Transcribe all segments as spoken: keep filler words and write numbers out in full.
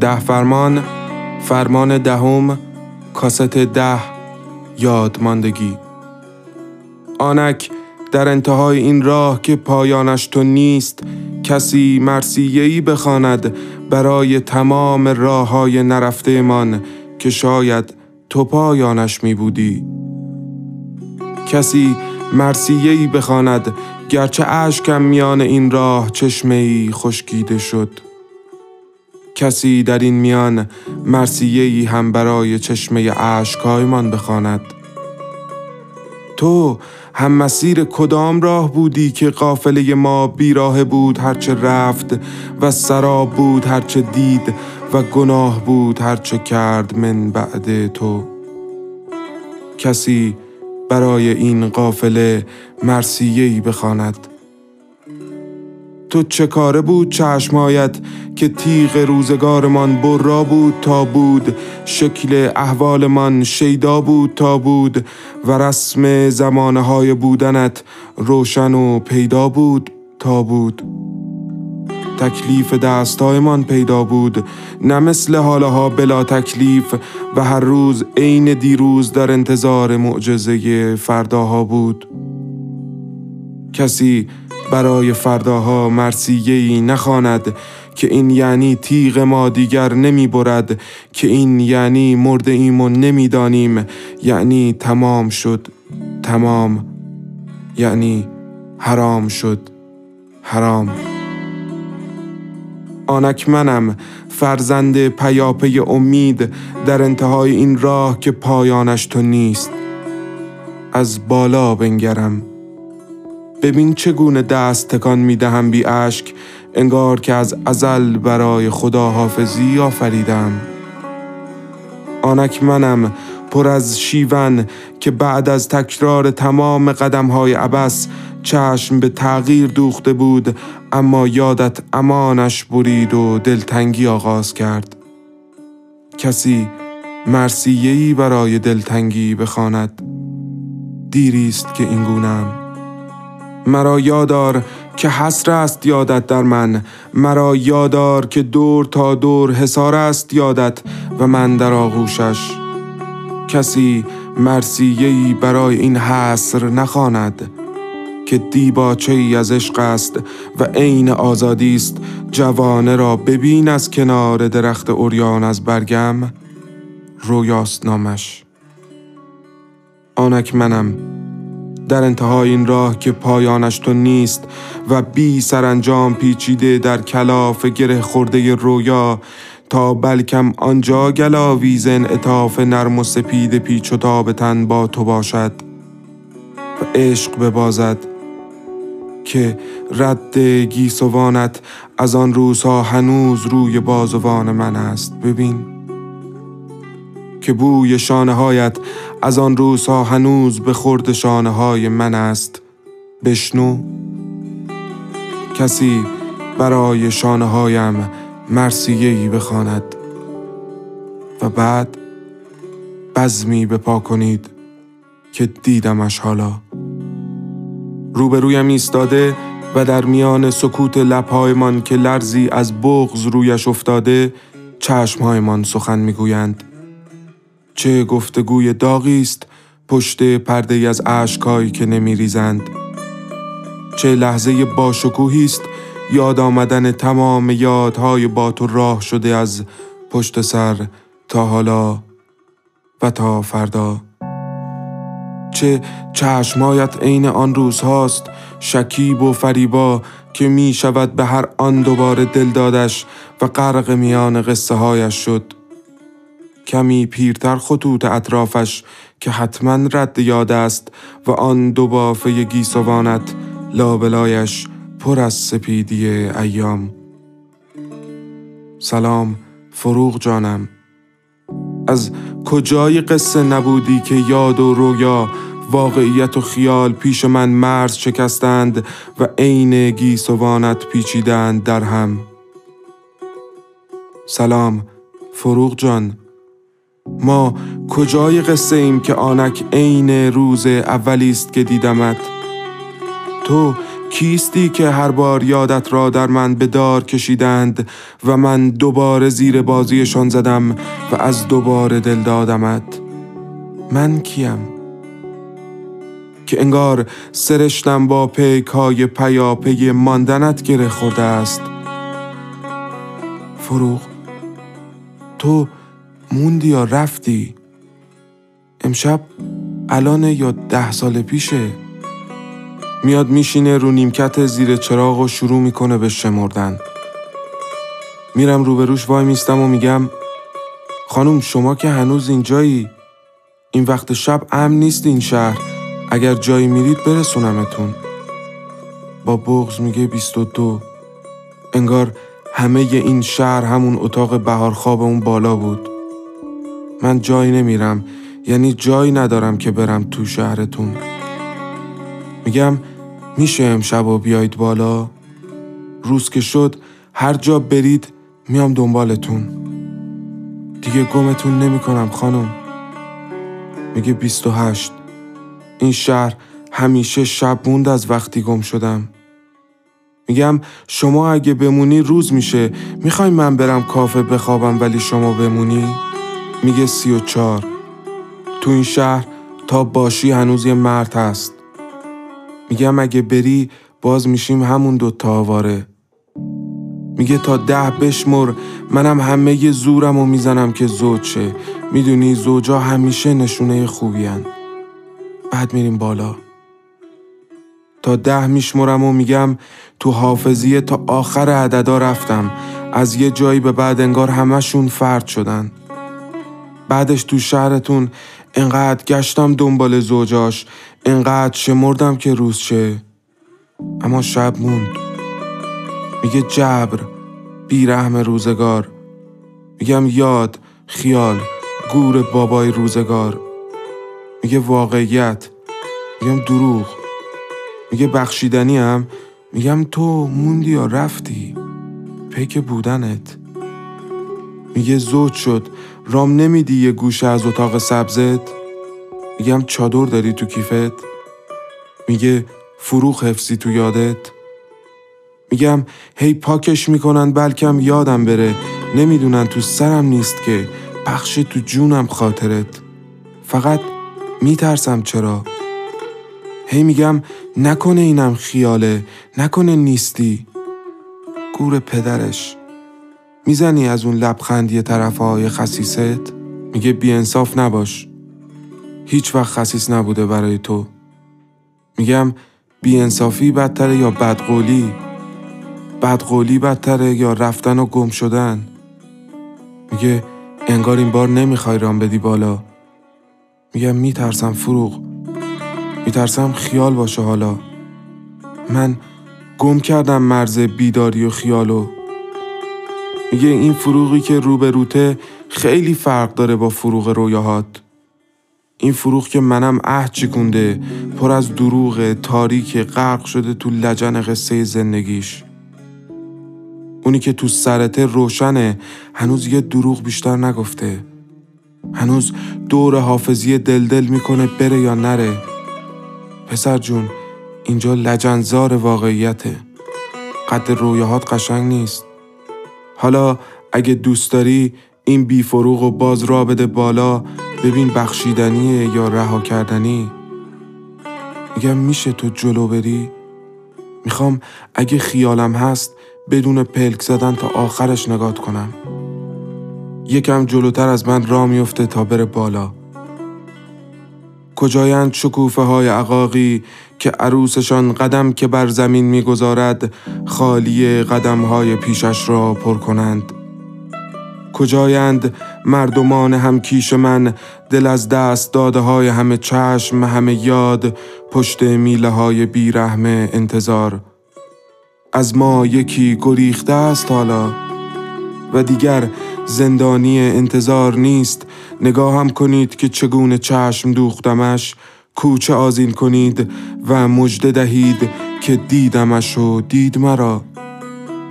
ده فرمان، فرمان دهم، کاست ده، یادماندگی. آنک در انتهای این راه که پایانش تو نیست، کسی مرثیه‌ای بخواند برای تمام راه‌های نرفته من که شاید تو پایانش می بودی. کسی مرثیه‌ای بخواند گرچه اشکم میان این راه چشمه‌ای خشکیده شد. کسی در این میان مرثیه‌ای هم برای چشمه اشک‌هایمان بخواند. تو هم مسیر کدام راه بودی که قافله ما بیراه بود هرچه رفت و سراب بود هرچه دید و گناه بود هرچه کرد من بعد تو. کسی برای این قافله مرثیه‌ای بخواند. تو چه کاره بود چشمایت که تیغ روزگارمان برا بود تا بود، شکل احوالمان شیدا بود تا بود و رسم زمانه های بودنت روشن و پیدا بود تا بود. تکلیف دستایمان پیدا بود، نه مثل حالها بلا تکلیف و هر روز عین دیروز در انتظار معجزه فرداها بود. کسی برای فرداها مرثیه‌ای نخواند که این یعنی تیغ ما دیگر نمی برد، که این یعنی مرده ایم و نمی دانیم، یعنی تمام شد تمام، یعنی حرام شد حرام. آنک منم فرزند پیاپی امید در انتهای این راه که پایانش تو نیست. از بالا بنگرم، ببین چگونه دست تکان می دهم بی اشک، انگار که از ازل برای خدا حافظی آفریدم. آنک منم پر از شیون که بعد از تکرار تمام قدم‌های عبث چشم به تغییر دوخته بود، اما یادت امانش برید و دلتنگی آغاز کرد. کسی مرثیه‌ای برای دلتنگی بخواند. دیریست که این گونه‌ام. مرا یادار که حسر است یادت در من، مرا یادار که دور تا دور حصار است یادت و من در آغوشش. کسی مرثیه‌ای برای این حسر نخواند که دیباچه‌ای از عشق است و عین آزادی است. جوانه را ببین از کنار درخت عریان از برگم، رویاست نامش. آنک منم در انتهای این راه که پایانش تو نیست و بی سرانجام پیچیده در کلاف گره خورده رویا، تا بلکم آنجا گلاویز انعطاف نرم و سپید پیچ و تاب تن با تو باشد و عشق ببازد که رد گیسوانت از آن روزها هنوز روی بازوان من است. ببین که بوی شانه هایت از آن روزها هنوز به خورد شانه های من است. بشنو. کسی برای شانه هایم مرثیه‌ای بخواند و بعد بزمی بپا کنید که دیدمش حالا. روبرویم ایستاده و در میان سکوت لب‌هایمان که لرزی از بغض رویش افتاده، چشم‌هایمان سخن میگویند. چه گفتگوی داغی است پشت پرده‌ای از اشک‌هایی که نمی‌ریزند. چه لحظه باشکوهی است یاد آمدن تمام یادهای با تو راه شده از پشت سر تا حالا و تا فردا. چه چشمایت عین آن روزهاست، شکیب و فریبا که می شود به هر آن دوباره دل دادش و غرق میان قصه هایش شد. کمی پیرتر خطوط اطرافش که حتما رد یاد است و آن دو بافه گیسوانت لابلایش پر از سپیدی ایام. سلام فروغ جانم. از کجای قصه نبودی که یاد و رویا، واقعیت و خیال پیش من مرز شکستند و عین گیسوانت پیچیدند در هم. سلام فروغ جان. ما کجای قصه ایم که آنک عین روز اولی است که دیدمت؟ تو کیستی که هر بار یادت را در من به دار کشیدند و من دوباره زیر بازیشان زدم و از دوباره دل دادمت؟ من کیم؟ که انگار سرشتم با پیکای پیاپی ماندنت گره خورده است. فروغ، تو موندی یا رفتی؟ امشب الانه یا ده سال پیشه؟ میاد میشینه رو نیمکت زیر چراغ و شروع میکنه به شمردن. میرم روبروش وای میستم و میگم خانوم شما که هنوز اینجایی؟ این وقت شب امن نیست این شهر، اگر جایی میرید برسونمتون. با بغض میگه بیست و دو. انگار همه ی این شهر همون اتاق بهارخواب اون بالا بود. من جایی نمیرم، یعنی جایی ندارم که برم تو شهرتون. میگم میشه امشب و بیایید بالا؟ روز که شد هر جا برید میام دنبالتون. دیگه گمتون نمی کنم خانم. میگه بیست و هشت. این شهر همیشه شب موند از وقتی گم شدم. میگم شما اگه بمونی روز میشه، میخوای من برم کافه بخوابم ولی شما بمونی؟ میگه سی و چار. تو این شهر تا باشی هنوز یه مرد هست. میگم اگه بری باز میشیم همون دوتا آواره. میگه تا ده بشمر، منم همه ی زورم رو میزنم که زوج شه. میدونی زوجا همیشه نشونه خوبی هن. بعد میریم بالا. تا ده میشمرم و میگم تو حافظیه تا آخر عددا رفتم. از یه جایی به بعد انگار همشون فرد شدن. بعدش تو شهرتون انقدر گشتم دنبال زوجاش، انقدر شمردم که روز شه، اما شب موند. میگه جبر، بیرحم روزگار. میگم یاد، خیال، گور بابای روزگار. میگه واقعیت. میگم دروغ. میگه بخشیدنی هم. میگم تو موندی یا رفتی؟ پیک بودنت. میگه زود شد، رام نمیدی یه گوشه از اتاق سبزت؟ میگم چادر داری تو کیفت؟ میگه فروغ حفظی تو یادت؟ میگم هی پاکش میکنن بلکم یادم بره، نمیدونن تو سرم نیست که، بخش تو جونم خاطرت. فقط میترسم چرا؟ هی میگم نکنه اینم خیاله، نکنه نیستی. گور پدرش. میزنی از اون لبخندی طرف های خسیست؟ میگه بی انصاف نباش، هیچ وقت خسیس نبوده برای تو. میگم بی انصافی بدتره یا بدقولی؟ بدقولی بدتره یا رفتن و گم شدن؟ میگه انگار این بار نمیخوای رام بدی بالا. میگم میترسم فروغ، میترسم خیال باشه حالا. من گم کردم مرز بیداری و خیالو. میگه این فروغی که روبروته خیلی فرق داره با فروغ رویاهات. این فروغ که منم عهد چکونده، پر از دروغ، تاریک، غرق شده تو لجن قصه زندگیش. اونی که تو سرته روشنه، هنوز یه دروغ بیشتر نگفته. هنوز دور حافظی دل دل میکنه بره یا نره. پسر جون، اینجا لجنزار واقعیته. قد رویاهات قشنگ نیست. حالا اگه دوست داری این بی فروغ و باز را بده بالا، ببین بخشیدنیه یا رها کردنی. میگم میشه تو جلو بری؟ میخوام اگه خیالم هست بدون پلک زدن تا آخرش نگات کنم. یکم جلوتر از من راه میفته تا بره بالا. کجایند شکوفه های عقاقی که عروسشان قدم که بر زمین میگذارد خالی قدم های پیشش را پر کنند؟ کجایند مردمان همکیش من، دل از دست داده های همه چشم، همه یاد، پشت میله های بیرحم انتظار؟ از ما یکی گریخته است حالا و دیگر زندانی انتظار نیست. نگاهم کنید که چگونه چشم دوختمش، کوچه آذین کنید و مژده دهید که دیدمش و دید مرا.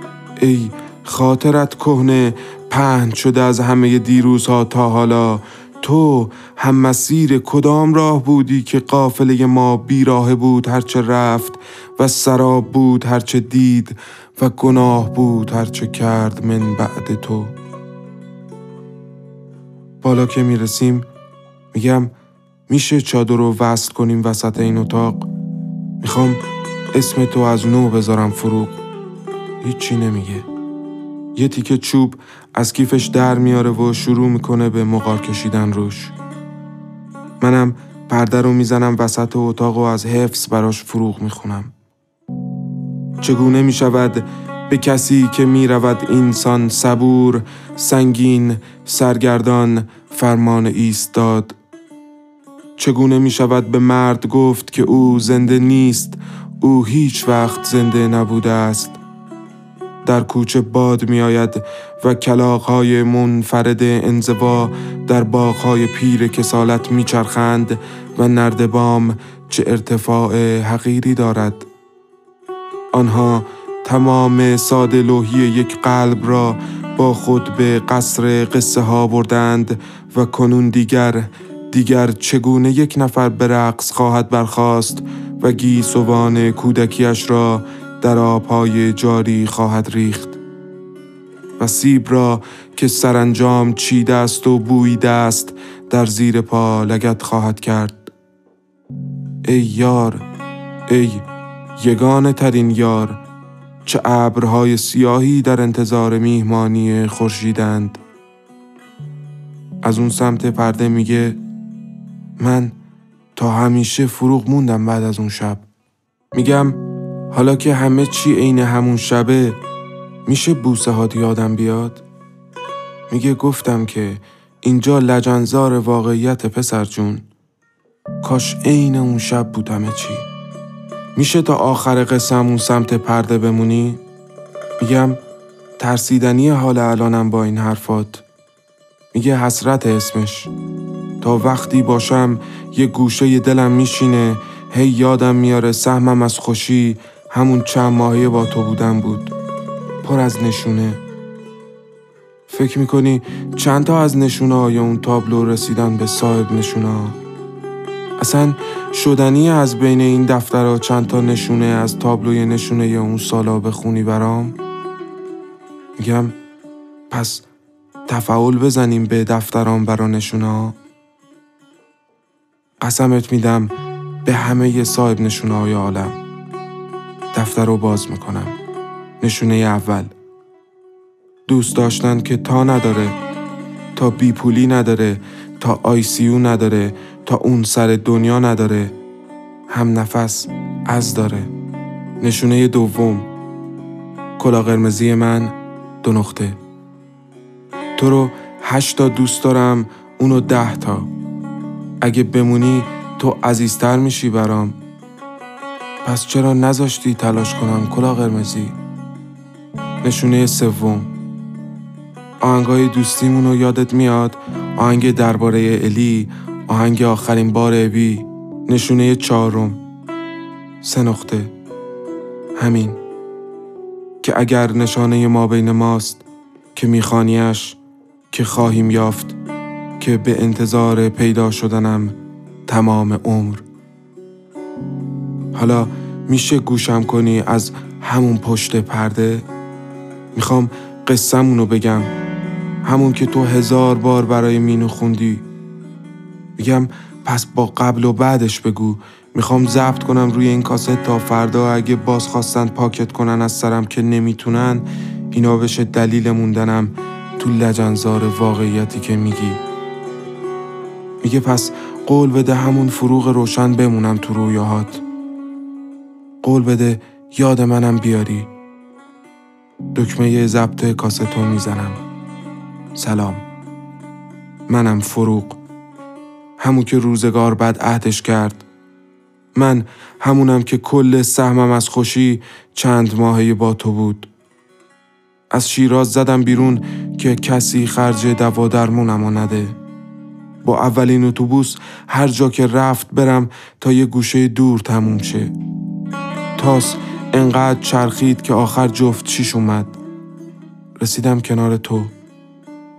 ای خاطرت کهنه، پهن شده از همه دیروزها تا حالا، تو هم مسیر کدام راه بودی که قافله ما بیراه بود هرچه رفت و سراب بود هرچه دید و گناه بود هرچه کرد من بعد تو. بالا که میرسیم میگم میشه چادر رو وصل کنیم وسط این اتاق؟ میخوام اسم تو از نو بذارم فروغ. هیچی نمیگه. یه تیکه چوب از کیفش در میاره و شروع میکنه به مقار کشیدن روش. منم پرده رو میزنم وسط اتاق و از حفظ براش فروغ میخونم. چگونه میشود به کسی که میرود اینسان صبور، سنگین، سرگردان فرمان ایستاد؟ چگونه میشود به مرد گفت که او زنده نیست، او هیچ وقت زنده نبوده است؟ در کوچه باد می آید و کلاغ‌های منفرد انزوا در باغ‌های پیر کسالت می چرخند و نردبام چه ارتفاع حقیری دارد. آنها تمام ساده لوحی یک قلب را با خود به قصر قصه ها بردند و کنون دیگر دیگر چگونه یک نفر به رقص خواهد برخاست و گیسوان کودکیش را در آبهای جاری خواهد ریخت و سیب را که سرانجام چیده است و بویده است در زیر پا لگد خواهد کرد. ای یار، ای یگانه ترین یار، چه ابرهای سیاهی در انتظار میهمانی خورشیدند. از اون سمت پرده میگه من تا همیشه فروغ موندم بعد از اون شب. میگم حالا که همه چی عین همون شبه میشه بوسه هات یادم بیاد؟ میگه گفتم که اینجا لجنزار واقعیت پسر جون. کاش عین اون شب بود همه چی. میشه تا آخر قسم اون سمت پرده بمونی؟ میگم ترسیدنی حال الانم با این حرفات. میگه حسرت اسمش. تا وقتی باشم یه گوشه ی دلم میشینه هی یادم میاره سهمم از خوشی همون چند ماهی با تو بودن بود، پر از نشونه. فکر میکنی چند تا از نشونه های اون تابلو رسیدن به صاحب نشونه ها؟ اصلا شدنی از بین این دفترها چند تا نشونه از تابلوی نشونه ی اون سالا بخونی برام؟ میگم پس تفاول بزنیم به دفترام برا نشونه ها. قسمت میدم به همه ی صاحب نشونه های عالم. دفتر رو باز میکنم. نشونه اول: دوست داشتن که تا نداره، تا بی پولی نداره، تا آی سی یو نداره، تا اون سر دنیا نداره، هم نفس از داره. نشونه دوم: کلاه قرمزی من دو نقطه. تو رو هشت تا دوست دارم، اونو ده تا. اگه بمونی تو عزیزتر میشی برام. پس چرا نذاشتی تلاش کنم کلاه قرمزی؟ نشونه سوم: آهنگای دوستیمونو یادت میاد؟ آهنگ درباره الی، آهنگ آخرین بار ابی. نشونه چهارم: سه نقطه. همین که اگر نشانه ما بین ماست، که میخوانیش، که خواهیم یافت، که به انتظار پیدا شدنم تمام عمر. حالا میشه گوشم کنی از همون پشت پرده؟ میخوام قصه‌مونو بگم، همون که تو هزار بار برای مینو خوندی. میگم پس با قبل و بعدش بگو. میخوام ضبط کنم روی این کاست تا فردا اگه باز خواستن پاکت کنن از سرم که نمیتونن، اینا بشه دلیل موندنم تو لجنزار واقعیتی که میگی. میگه پس قول بده همون فروغ روشن بمونم تو رویاهات. قول بده یاد منم بیاری. دکمه ضبط کاستو میزنم. سلام، منم فروغ، همون که روزگار بد عهدش کرد. من همونم که کل سهمم از خوشی چند ماهی با تو بود. از شیراز زدم بیرون که کسی خرج دوا درمونمو نده. با اولین اتوبوس هر جا که رفت برم تا یه گوشه دور تموم شه. تاس انقدر چرخید که آخر جفت شیش اومد. رسیدم کنار تو.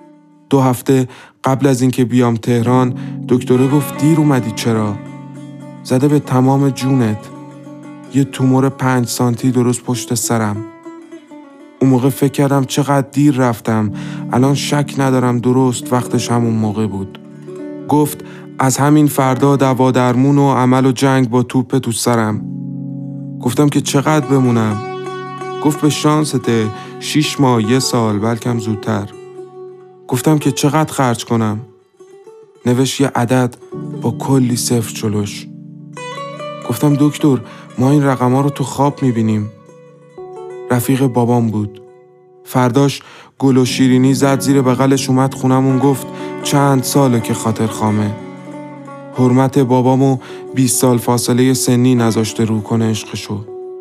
دو هفته قبل از اینکه بیام تهران دکتره گفت دیر اومدی چرا؟ زده به تمام جونت. یه تومور پنج سانتی درست پشت سرم. اون موقع فکر کردم چقدر دیر رفتم. الان شک ندارم درست وقتش همون موقع بود. گفت از همین فردا دوا درمون و عمل و جنگ با توپ تو سرم. گفتم که چقدر بمونم؟ گفت به شانسته شیش ماه یه سال بلکم زودتر. گفتم که چقدر خرج کنم؟ نوشت یه عدد با کلی صفر جلوش. گفتم دکتر ما این رقم ها رو تو خواب میبینیم. رفیق بابام بود. فرداش گل و شیرینی زد زیر بغلش اومد خونمون گفت چند ساله که خاطر خامه. حرمت بابامو بیست سال فاصله سنی نذاشته رو کنه عشقشو.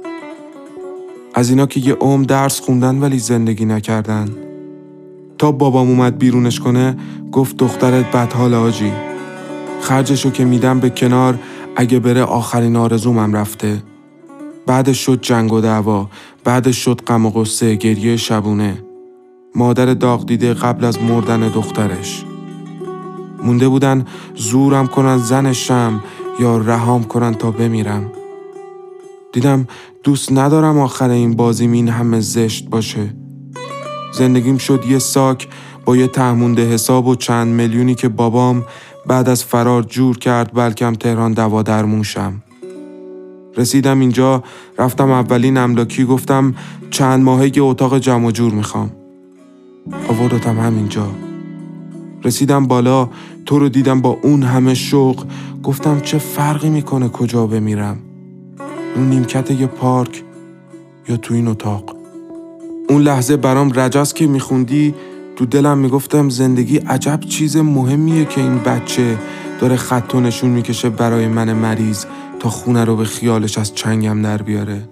از اینا که یه عمر درس خوندن ولی زندگی نکردن. تا بابام اومد بیرونش کنه گفت دخترت بدحال آجی. خرجشو که میدم به کنار اگه بره آخرین آرزومم رفته. بعدش شد جنگ و دعوا، بعدش شد غم و غصه، گریه شبونه. مادر داغ دیده قبل از مردن دخترش. مونده بودن زورم کنن زنشم یا رهام کنن تا بمیرم. دیدم دوست ندارم آخر این بازیم این همه زشت باشه. زندگیم شد یه ساک با یه تهمونده حساب و چند میلیونی که بابام بعد از فرار جور کرد بلکم تهران دوا درمون شم. رسیدم اینجا، رفتم اولین املاکی گفتم چند ماهه یه اتاق جمع و جور میخوام. آوردتم همینجا. رسیدم بالا، تو رو دیدم با اون همه شوق. گفتم چه فرقی میکنه کجا بمیرم؟ اون نیمکت یه پارک یا تو این اتاق؟ اون لحظه برام رجاست که میخوندی تو دلم میگفتم زندگی عجب چیز مهمیه که این بچه داره خط و نشون میکشه برای من مریض تا خونه رو به خیالش از چنگم در بیاره.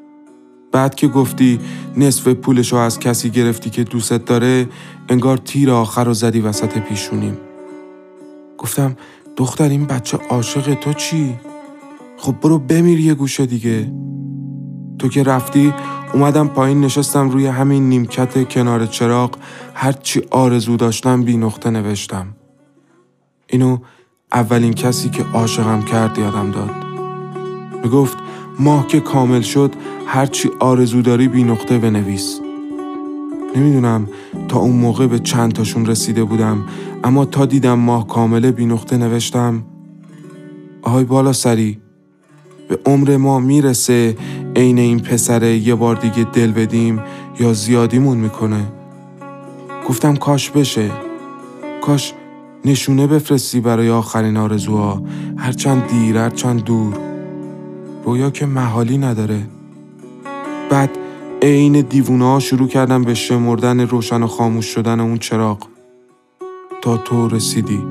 بعد که گفتی نصف پولشو از کسی گرفتی که دوست داره، انگار تیر آخر رو زدی وسط پیشونیم. گفتم دختر این بچه عاشق تو چی؟ خب برو بمیر یه گوشه دیگه. تو که رفتی اومدم پایین نشستم روی همین نیمکت کنار چراغ، هر چی آرزو داشتم بی نقطه نوشتم. اینو اولین کسی که عاشقم کرد یادم داد. میگفت ماه که کامل شد هر چی آرزو داری بی نقطه بنویس. نمیدونم تا اون موقع به چند تاشون رسیده بودم، اما تا دیدم ماه کامله بی نقطه نوشتم آهای بالا سری، به عمر ما میرسه عین این پسره یه بار دیگه دل بدیم یا زیادیمون میکنه؟ گفتم کاش بشه، کاش نشونه بفرستی برای آخرین آرزوها، هرچند دیر هرچند دور. رویا که محالی نداره. بعد عین دیوونه ها شروع کردم به شمردن روشن و خاموش شدن اون چراغ تا تو رسیدی.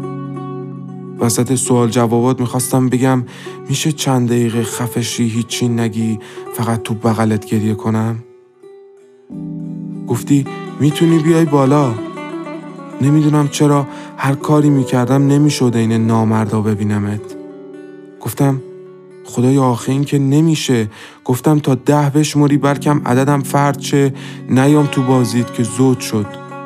وسط سوال جوابات میخواستم بگم میشه چند دقیقه خفشی هیچی نگی فقط تو بغلت گریه کنم؟ گفتی میتونی بیای بالا. نمیدونم چرا هر کاری میکردم نمیشد این نامردا ببینمت. گفتم خدای آخه این که نمیشه. گفتم تا ده بشمری بلکم عددم فرد شه نیام تو بازیت که زوج شد.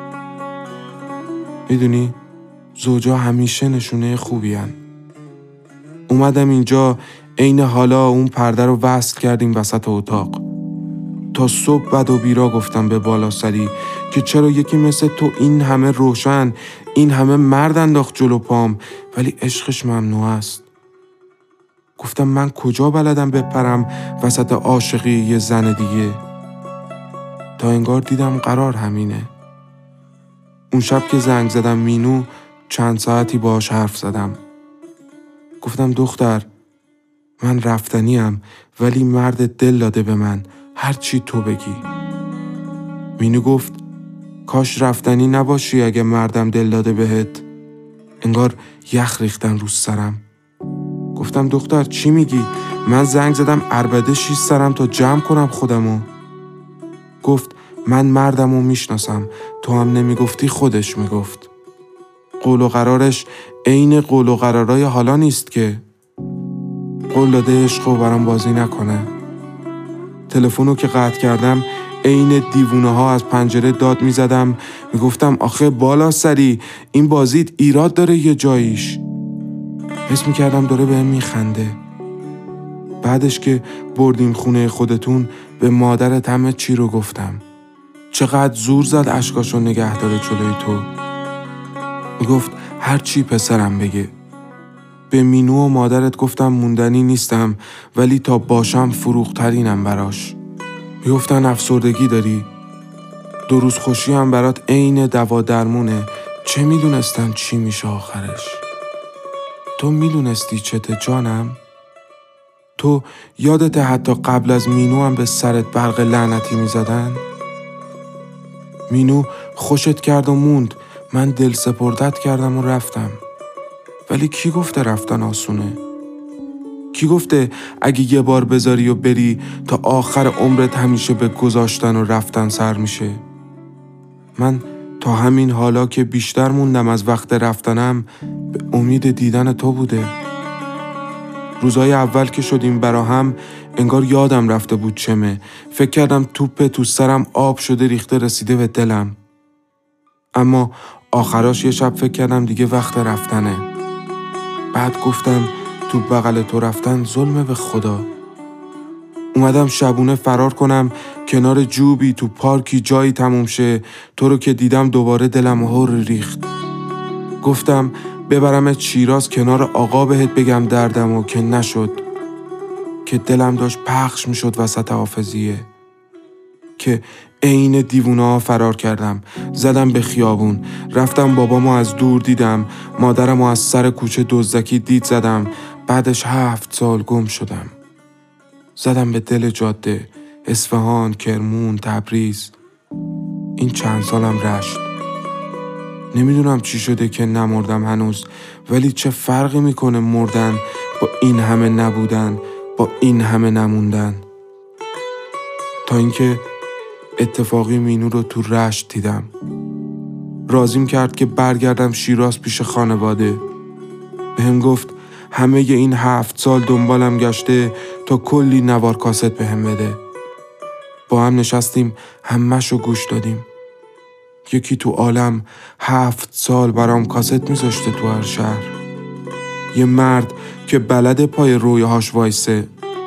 میدونی زوجا همیشه نشونه خوبی هن. اومدم اینجا عین حالا اون پرده رو وصل کردیم وسط اتاق. تا صبح بد و بیرا گفتم به بالا سری که چرا یکی مثل تو این همه روشن، این همه مرد انداخت جلو پام ولی عشقش ممنوع است. گفتم من کجا بلدم بپرم وسط عاشقی یه زن دیگه؟ تا انگار دیدم قرار همینه. اون شب که زنگ زدم مینو چند ساعتی باهاش حرف زدم. گفتم دختر من رفتنیم ولی مرد دل داده به من، هر چی تو بگی. مینو گفت کاش رفتنی نباشی اگه مردم دل داده بهت. انگار یخ ریختن رو سرم. گفتم دختر چی میگی؟ من زنگ زدم عربده شیش سرم تا جمع کنم خودمو. گفت من مردمو میشناسم، تو هم نمیگفتی خودش میگفت. قول و قرارش عین قول و قرارای حالا نیست که. قول داده عشقو برام بازی نکنه. تلفنو که قطع کردم عین دیوونه ها از پنجره داد می زدم. می گفتم آخه بالا سری، این بازیت ایراد داره یه جاییش. حس می کردم داره بهم می خنده. بعدش که بردیم خونه خودتون به مادرت همه چی رو گفتم. چقدر زور زد اشکاشو نگه داره جلوی تو. می گفت هر چی پسرم بگه. به مینو و مادرت گفتم موندنی نیستم، ولی تا باشم فروغ‌ترینم براش. می گفتن افسردگی داری، دو روز خوشی هم برات عین دوا درمونه. چه می دونستن چی میشه آخرش؟ تو می دونستی چته جانم؟ تو یادت حتی قبل از مینو هم به سرت برق لعنتی می زدن؟ مینو خوشت کرد و موند، من دل سپردت کردم و رفتم. ولی کی گفته رفتن آسونه؟ کی گفته اگه یه بار بذاری و بری تا آخر عمرت همیشه به گذاشتن و رفتن سر میشه؟ من تا همین حالا که بیشتر موندم از وقت رفتنم به امید دیدن تو بوده. روزای اول که شدیم برا هم انگار یادم رفته بود چمه. فکر کردم توپ تو سرم آب شده ریخته رسیده به دلم. اما آخراش یه شب فکر کردم دیگه وقت رفتنه. بعد گفتم تو بغل تو رفتن ظلمه به خدا. اومدم شبونه فرار کنم کنار جوبی تو پارکی جایی تموم شه. تو رو که دیدم دوباره دلم هر ریخت. گفتم ببرمت شیراز کنار آقا بهت بگم دردمو، که نشد. که دلم داشت پخش میشد وسط حافظیه. که عین دیوونه ها فرار کردم. زدم به خیابون. رفتم بابامو از دور دیدم. مادرمو از سر کوچه دزدکی دید زدم. بعدش هفت سال گم شدم. زدم به دل جاده، اصفهان، کرمون، تبریز. این چند سالم رشت. نمیدونم چی شده که نمردم هنوز، ولی چه فرقی میکنه مردن با این همه نبودن، با این همه نموندن. تا اینکه اتفاقی مینو رو تو رشت دیدم. رازیم کرد که برگردم شیراز پیش خانواده. بهم گفت همه ی این هفت سال دنبالم گشته تا کلی نوار کاست بهم بده. با هم نشستیم، همه‌شو گوش دادیم. یکی تو عالم هفت سال برام کاست میذاشته تو هر شهر. یه مرد که بلد پای رویاهاش وایسه.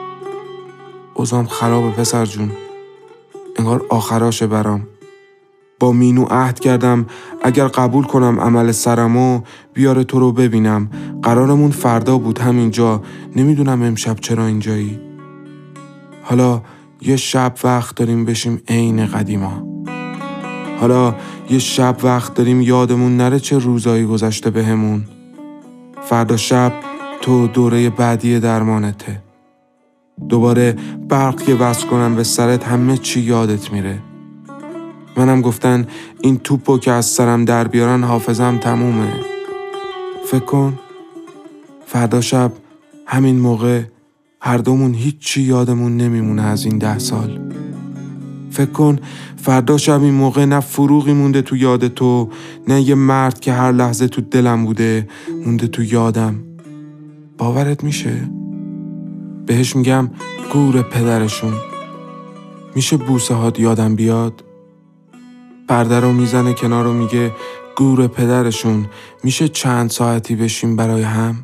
اوضاعم خرابه پسر جون. انگار آخراشه برام. با مینو عهد کردم اگر قبول کنم عمل سرمو بیاره تو رو ببینم. قرارمون فردا بود همینجا. نمیدونم امشب چرا اینجایی. حالا یه شب وقت داریم بشیم عین قدیما. حالا یه شب وقت داریم یادمون نره چه روزایی گذشته بهمون. فردا شب تو دوره بعدی درمانته. دوباره برق که وصل کنم به سرت همه چی یادت میره. منم گفتن این توپو که از سرم در بیارن حافظم تمومه. فکر کن فردا شب همین موقع هر دومون هیچ چی یادمون نمیمونه از این ده سال. فکر کن فردا شب این موقع نه فروغی مونده تو یاد تو، نه یه مرد که هر لحظه تو دلم بوده مونده تو یادم. باورت میشه؟ بهش میگم گور پدرشون. میشه بوسه هات یادم بیاد؟ پرده رو میزنه کنار رو میگه گور پدرشون. میشه چند ساعتی بشیم برای هم؟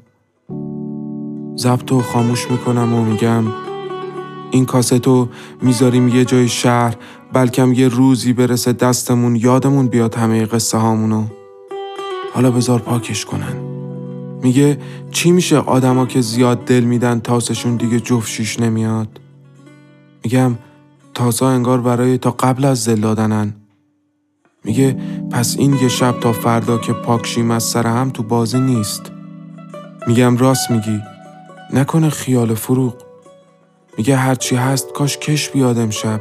ضبطو خاموش میکنم و میگم این کاستو میذاریم یه جای شهر، بلکم یه روزی برسه دستمون یادمون بیاد همه قصه هامونو. حالا بذار پاکش کنن. میگه چی میشه آدما که زیاد دل میدن تاسشون دیگه جفت شیش نمیاد؟ میگم تاسا انگار برای تا قبل از زل دادنن. میگه پس این یه شب تا فردا که پاکشیم از سر هم تو بازی نیست. میگم راست میگی، نکنه خیال فروغ. میگه هرچی هست کاش کش بیاد امشب.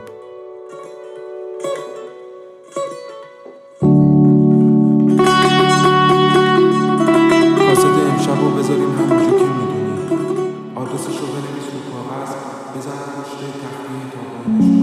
کاسه امشب رو بذاریم همونجا که میدونی. آدرسش رو بنویس رو کاغذ، بزن پشت تخته تا